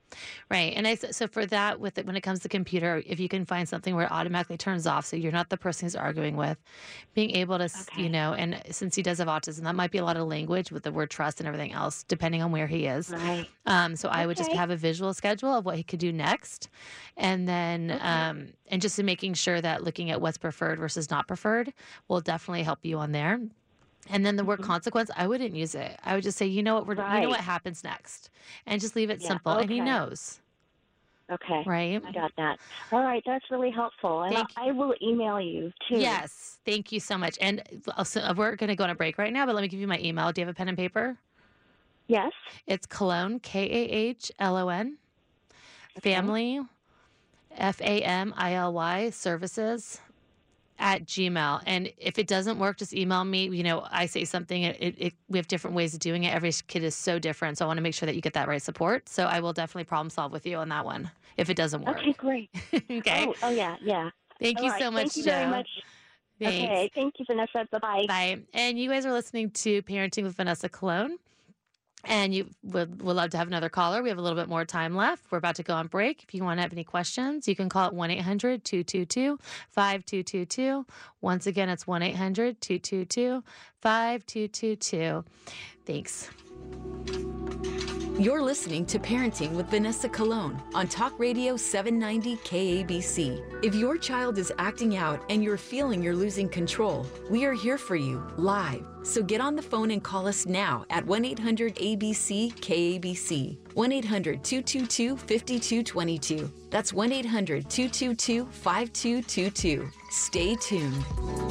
Right. And I, so for that, with it, when it comes to computer, if you can find something where it automatically turns off so you're not the person who's arguing with, being able to, okay. you know, and since he does have autism, that might be a lot of language with the word trust and everything else, depending on where he is. Right. Um, so okay. I would just have a visual schedule of what he could do next. And then, okay. um, and just making sure that looking at what's preferred versus not preferred will definitely help you on there. And then the word mm-hmm. consequence, I wouldn't use it. I would just say, you know what, we're, right. you know what happens next, and just leave it yeah, simple. okay. And he knows. Okay. Right. I got that. All right. That's really helpful. And Thank I, I will email you too. Yes. Thank you so much. And also, we're going to go on a break right now, but let me give you my email. Do you have a pen and paper? Yes. It's Cahllone, K A H L O N, okay. family, F A M I L Y, services, at Gmail. And if it doesn't work, just email me. You know, I say something, it, it, it, we have different ways of doing it. Every kid is so different. So I want to make sure that you get that right support. So I will definitely problem solve with you on that one if it doesn't work. Okay, great. okay. Oh, oh, yeah, yeah. Thank All you right. so much, Thank you Joe. very much. Thanks. Okay, thank you, Vanessa. Bye-bye. Bye. And you guys are listening to Parenting with Vanessa Cahllone. And you would, would love to have another caller. We have a little bit more time left. We're about to go on break. If you want to have any questions, you can call it one eight hundred two two two five two two two. Once again, it's one eight hundred two two two five two two two. Thanks. You're listening to Parenting with Vanessa Cahllone on Talk Radio seven ninety K A B C. If your child is acting out and you're feeling you're losing control, we are here for you live. So get on the phone and call us now at one eight hundred A B C K A B C. one eight hundred two two two five two two two. That's one eight hundred two two two five two two two. Stay tuned.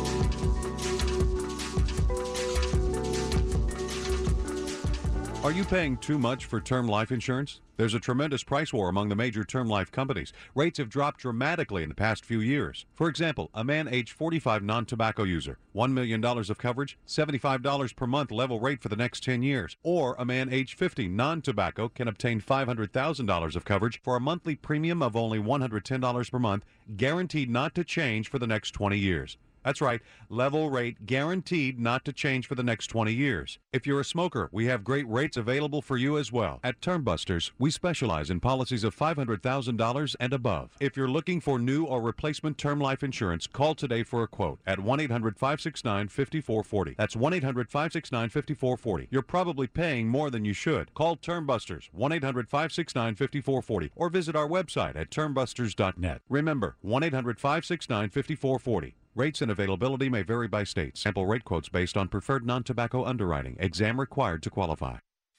Are you paying too much for term life insurance? There's a tremendous price war among the major term life companies. Rates have dropped dramatically in the past few years. For example, a man age forty-five non-tobacco user, one million dollars of coverage, seventy-five dollars per month level rate for the next ten years. Or a man age fifty non-tobacco can obtain five hundred thousand dollars of coverage for a monthly premium of only one hundred ten dollars per month, guaranteed not to change for the next twenty years. That's right, level rate guaranteed not to change for the next twenty years. If you're a smoker, we have great rates available for you as well. At TermBusters, we specialize in policies of five hundred thousand dollars and above. If you're looking for new or replacement term life insurance, call today for a quote at one eight hundred five six nine five four four zero. That's one eight hundred five six nine five four four zero. You're probably paying more than you should. Call TermBusters, one eight hundred five six nine five four four zero, or visit our website at term busters dot net. Remember, one eight hundred five six nine five four four zero. Rates and availability may vary by state. Sample rate quotes based on preferred non-tobacco underwriting. Exam required to qualify.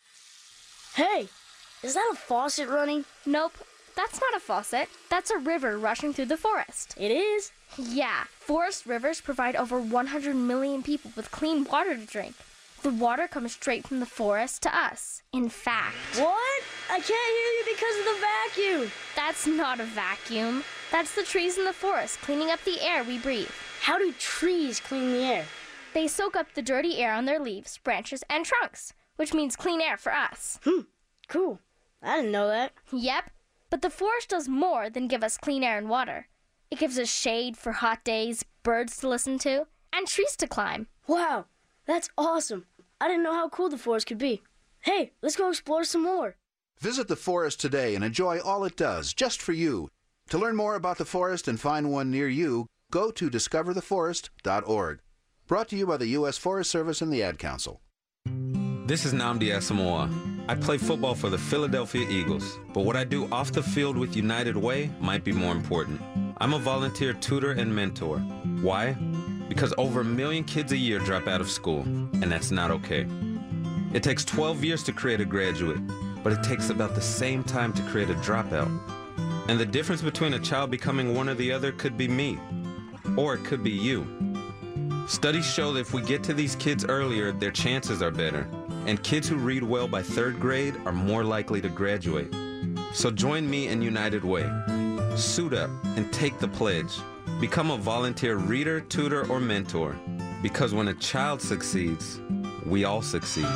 Hey, is that a faucet running? Nope, that's not a faucet. That's a river rushing through the forest. It is? Yeah, forest rivers provide over one hundred million people with clean water to drink. The water comes straight from the forest to us. In fact... What? I can't hear you because of the vacuum. That's not a vacuum. That's the trees in the forest cleaning up the air we breathe. How do trees clean the air? They soak up the dirty air on their leaves, branches, and trunks, which means clean air for us. Hmm, cool. I didn't know that. Yep, but the forest does more than give us clean air and water. It gives us shade for hot days, birds to listen to, and trees to climb. Wow, that's awesome. I didn't know how cool the forest could be. Hey, let's go explore some more. Visit the forest today and enjoy all it does, just for you. To learn more about the forest and find one near you, go to discover the forest dot org. Brought to you by the U S Forest Service and the Ad Council. This is Nnamdi Asamoah. I play football for the Philadelphia Eagles, but what I do off the field with United Way might be more important. I'm a volunteer tutor and mentor. Why? Because over a million kids a year drop out of school, and that's not okay. It takes twelve years to create a graduate, but it takes about the same time to create a dropout. And the difference between a child becoming one or the other could be me, or it could be you. Studies show that if we get to these kids earlier, their chances are better, and kids who read well by third grade are more likely to graduate. So join me in United Way. Suit up and take the pledge. Become a volunteer reader, tutor, or mentor, because when a child succeeds, we all succeed.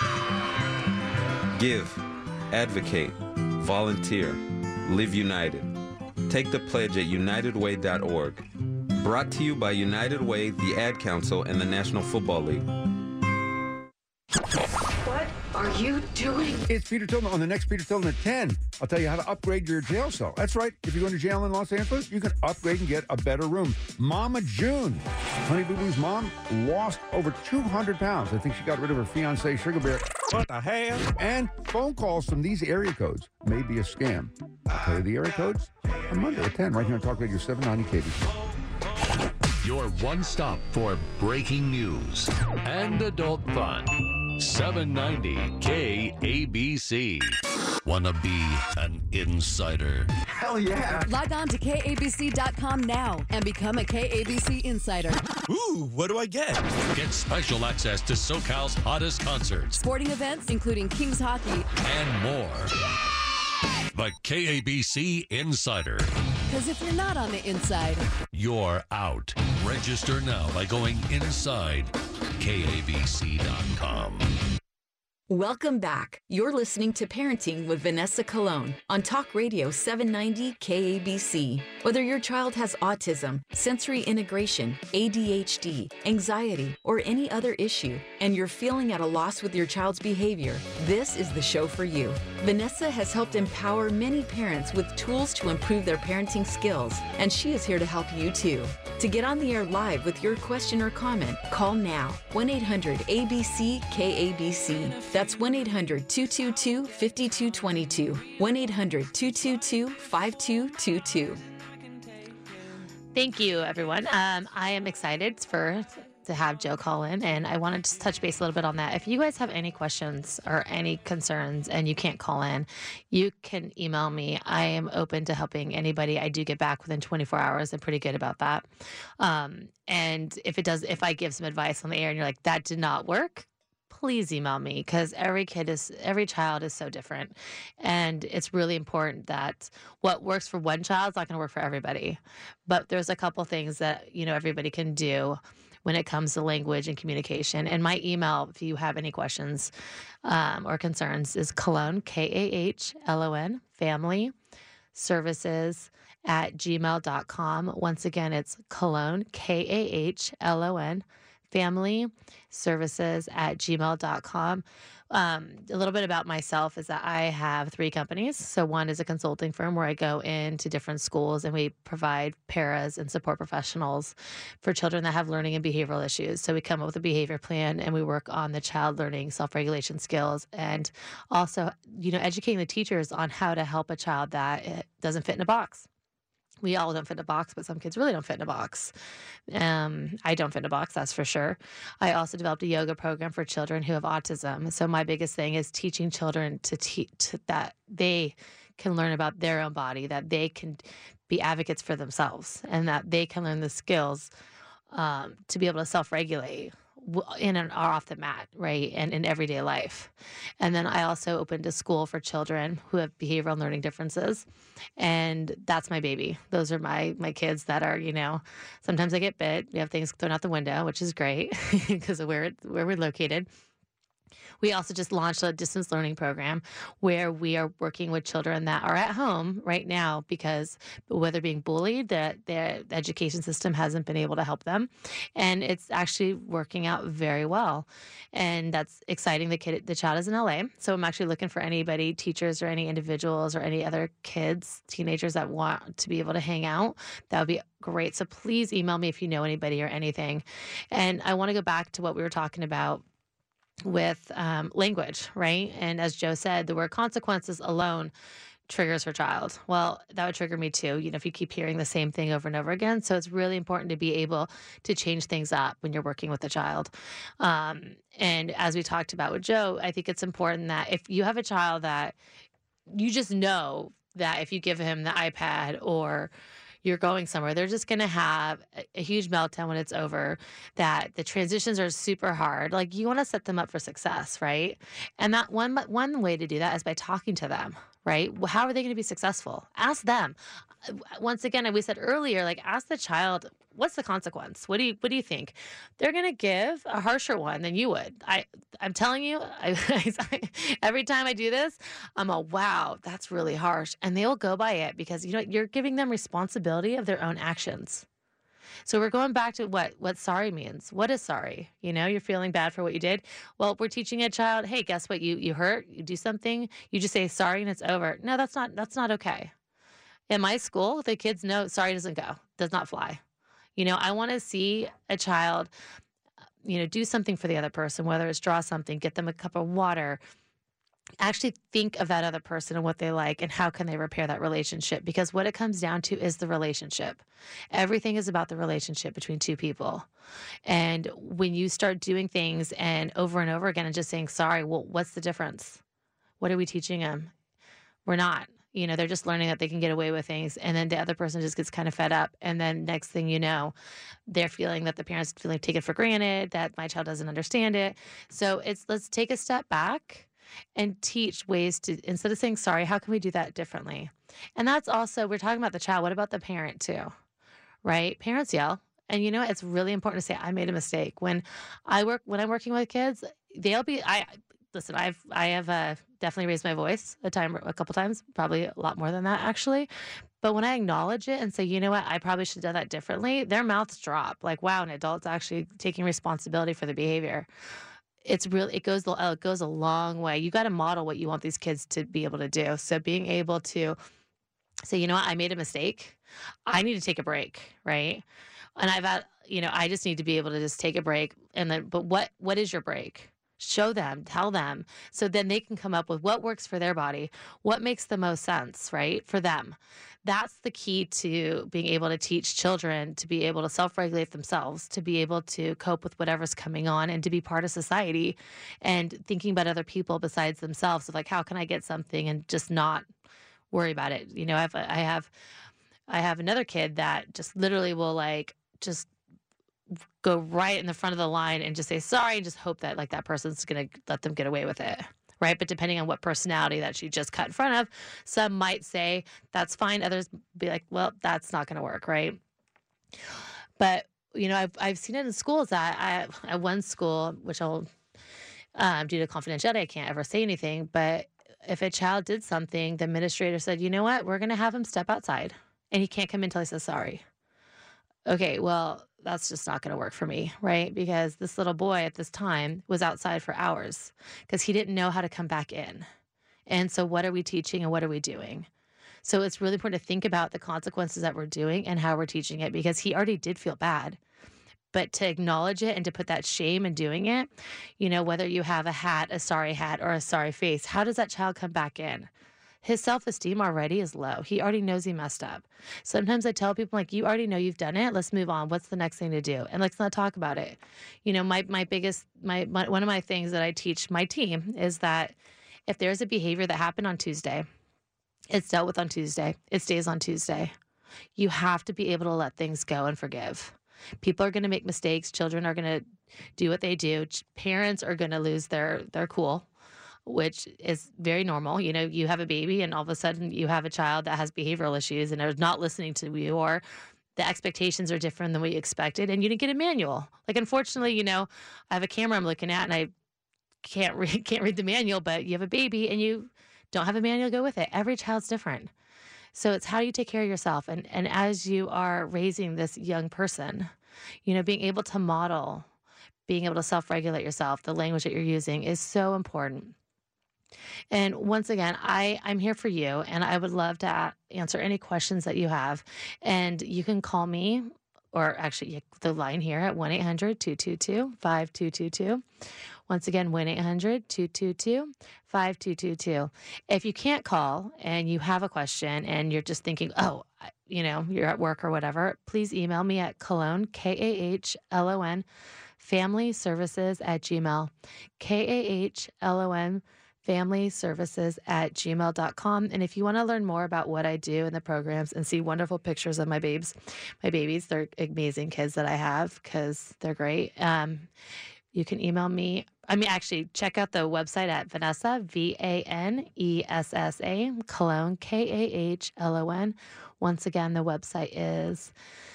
Give, advocate, volunteer, live united. Take the pledge at united way dot org. Brought to you by United Way, the Ad Council, and the National Football League. What are you doing? It's Peter Tilden on the next Peter Tilden at ten. I'll tell you how to upgrade your jail cell. That's right. If you're going to jail in Los Angeles, you can upgrade and get a better room. Mama June, Honey Boo Boo's mom, lost over two hundred pounds. I think she got rid of her fiancé, Sugar Bear. What the hell? And phone calls from these area codes may be a scam. I'll tell you the area codes on Monday at ten, right here on Talk Radio seven ninety K B C. Your one stop for breaking news and adult fun. seven ninety K A B C. Wanna be an insider? Hell yeah. Log on to K A B C dot com now and become a K A B C insider. Ooh, what do I get? Get special access to SoCal's hottest concerts Sporting events, including Kings Hockey. and more. The K A B C Insider. Because if you're not on the inside, You're out. Register now by going inside K A B C dot com. Welcome back. You're listening to Parenting with Vanessa Colon on Talk Radio seven ninety K A B C. Whether your child has autism, sensory integration, A D H D, anxiety, or any other issue, and you're feeling at a loss with your child's behavior, this is the show for you. Vanessa has helped empower many parents with tools to improve their parenting skills, and she is here to help you too. To get on the air live with your question or comment, call now one eight hundred A B C K A B C. That's one eight hundred two two two five two two two, one eight hundred two two two five two two two. Thank you, everyone. Um, I am excited for to have Joe call in, and I want to just touch base a little bit on that. If you guys have any questions or any concerns and you can't call in, you can email me. I am open to helping anybody. I do get back within twenty-four hours. I'm pretty good about that. Um, and if it does, if I give some advice on the air and you're like, that did not work, please email me, because every kid is, every child is so different. And it's really important that what works for one child is not going to work for everybody. But there's a couple things that, you know, everybody can do when it comes to language and communication. And my email, if you have any questions um, or concerns, is Cologne, K A H L O N, family services at gmail dot com. Once again, it's Cologne, K A H L O N, family services at gmail dot com. Um, a little bit about myself is that I have three companies. So one is a consulting firm where I go into different schools and we provide paras and support professionals for children that have learning and behavioral issues. So we come up with a behavior plan and we work on the child learning self-regulation skills, and also, you know, educating the teachers on how to help a child that doesn't fit in a box. We all don't fit in a box, but some kids really don't fit in a box. Um, I don't fit in a box, that's for sure. I also developed a yoga program for children who have autism. So my biggest thing is teaching children to teach that they can learn about their own body, that they can be advocates for themselves, and that they can learn the skills um, to be able to self-regulate in and off the mat, right, and in everyday life. And then I also opened a school for children who have behavioral and learning differences, and that's my baby. Those are my my kids that are, you know, sometimes I get bit. We have things thrown out the window, which is great because of where where we're located. We also just launched a distance learning program where we are working with children that are at home right now because whether being bullied, that their education system hasn't been able to help them. And it's actually working out very well. And that's exciting. The kid, the child is in L A. So I'm actually looking for anybody, teachers or any individuals or any other kids, teenagers that want to be able to hang out. That would be great. So please email me if you know anybody or anything. And I want to go back to what we were talking about with um, language, right? And as Joe said, the word consequences alone triggers her child. Well, that would trigger me too, you know, if you keep hearing the same thing over and over again. So it's really important to be able to change things up when you're working with a child. Um, and as we talked about with Joe, I think it's important that if you have a child that you just know that if you give him the iPad or you're going somewhere, they're just going to have a, a huge meltdown when it's over, that the transitions are super hard. Like, you want to set them up for success, right? And that one, one way to do that is by talking to them, right? How are they going to be successful? Ask them. Once again, we said earlier, like, ask the child, what's the consequence? What do you, what do you think? They're going to give a harsher one than you would. I, I'm telling you, I, I, every time I do this, I'm a, wow, that's really harsh. And they'll go by it because, you know, you're giving them responsibility of their own actions. So we're going back to what what sorry means. What is sorry? You know, you're feeling bad for what you did. Well, we're teaching a child, hey, guess what? You you hurt, you do something, you just say sorry and it's over. No, that's not that's not okay. In my school, the kids know sorry doesn't go, does not fly. You know, I want to see a child, you know, do something for the other person, whether it's draw something, get them a cup of water, actually think of that other person and what they like and how can they repair that relationship, because what it comes down to is the relationship. Everything is about the relationship between two people. And when you start doing things and over and over again and just saying sorry, well, what's the difference? What are we teaching them? We're not. You know, they're just learning that they can get away with things, and then the other person just gets kind of fed up, and then next thing you know, they're feeling that the parents feeling taken for granted, that my child doesn't understand it. So it's let's take a step back and teach ways to, instead of saying sorry, how can we do that differently? And that's also, we're talking about the child. What about the parent too, right? Parents yell. And you know, it's really important to say, I made a mistake. When I work, when I'm working with kids, they'll be, I, listen, I've, I have uh, definitely raised my voice a time, a couple times, probably a lot more than that actually. But when I acknowledge it and say, you know what, I probably should have done that differently, their mouths drop like, wow, an adult's actually taking responsibility for the behavior. It's really, it goes, it goes a long way. You got to model what you want these kids to be able to do. So being able to say, you know what, I made a mistake. I need to take a break, right? And I've had, you know, I just need to be able to just take a break. And then, but what, what is your break? Show them, tell them, so then they can come up with what works for their body, what makes the most sense, right, for them. That's the key to being able to teach children to be able to self-regulate themselves, to be able to cope with whatever's coming on, and to be part of society and thinking about other people besides themselves. Of like, how can I get something and just not worry about it? You know, I've, I have, I have another kid that just literally will like just go right in the front of the line and just say sorry and just hope that like that person's going to let them get away with it. Right. But depending on what personality that she just cut in front of, some might say that's fine. Others be like, well, that's not going to work. Right. But, you know, I've, I've seen it in schools that I, at one school, which I'll, um, due to confidentiality, I can't ever say anything. But if a child did something, the administrator said, you know what, we're going to have him step outside and he can't come in until he says sorry. Okay, well, that's just not going to work for me, right? Because this little boy at this time was outside for hours because he didn't know how to come back in. And so what are we teaching and what are we doing? So it's really important to think about the consequences that we're doing and how we're teaching it, because he already did feel bad. But to acknowledge it and to put that shame in doing it, you know, whether you have a hat, a sorry hat, or a sorry face, how does that child come back in? His self-esteem already is low. He already knows he messed up. Sometimes I tell people, like, you already know you've done it. Let's move on. What's the next thing to do? And let's not talk about it. You know, my my biggest, my, my one of my things that I teach my team is that if there's a behavior that happened on Tuesday, it's dealt with on Tuesday. It stays on Tuesday. You have to be able to let things go and forgive. People are going to make mistakes. Children are going to do what they do. Parents are going to lose their their cool, which is very normal. You know, you have a baby and all of a sudden you have a child that has behavioral issues and is not listening to you, or the expectations are different than what you expected and you didn't get a manual. Like, unfortunately, you know, I have a camera I'm looking at and I can't read, can't read the manual, but you have a baby and you don't have a manual to go with it. Every child's different. So it's how do you take care of yourself? And, and as you are raising this young person, you know, being able to model, being able to self-regulate yourself, the language that you're using is so important. And once again, I, I'm here for you, and I would love to a- answer any questions that you have. And you can call me, or actually the line here at one eight hundred two two two five two two two. Once again, one eight hundred two two two five two two two. If you can't call and you have a question and you're just thinking, oh, you know, you're at work or whatever, please email me at Cologne, K A H L O N, family services at gmail, K A H L O N, family services at gmail dot com. And if you want to learn more about what I do in the programs and see wonderful pictures of my babes, my babies, they're amazing kids that I have because they're great. Um, you can email me. I mean, actually, check out the website at Vanessa, V A N E S S A, Cologne, K A H L O N. Once again, the website is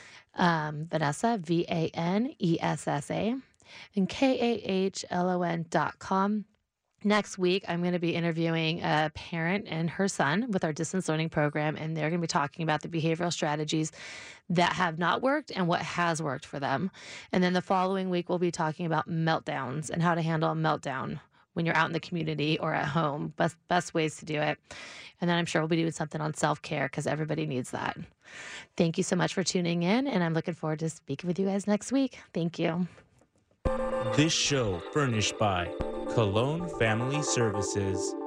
um, Vanessa, V A N E S S A, and K A H L O N dot com. Next week, I'm going to be interviewing a parent and her son with our distance learning program, and they're going to be talking about the behavioral strategies that have not worked and what has worked for them. And then the following week, we'll be talking about meltdowns and how to handle a meltdown when you're out in the community or at home, best, best ways to do it. And then I'm sure we'll be doing something on self-care because everybody needs that. Thank you so much for tuning in, and I'm looking forward to speaking with you guys next week. Thank you. This show furnished by Cologne Family Services.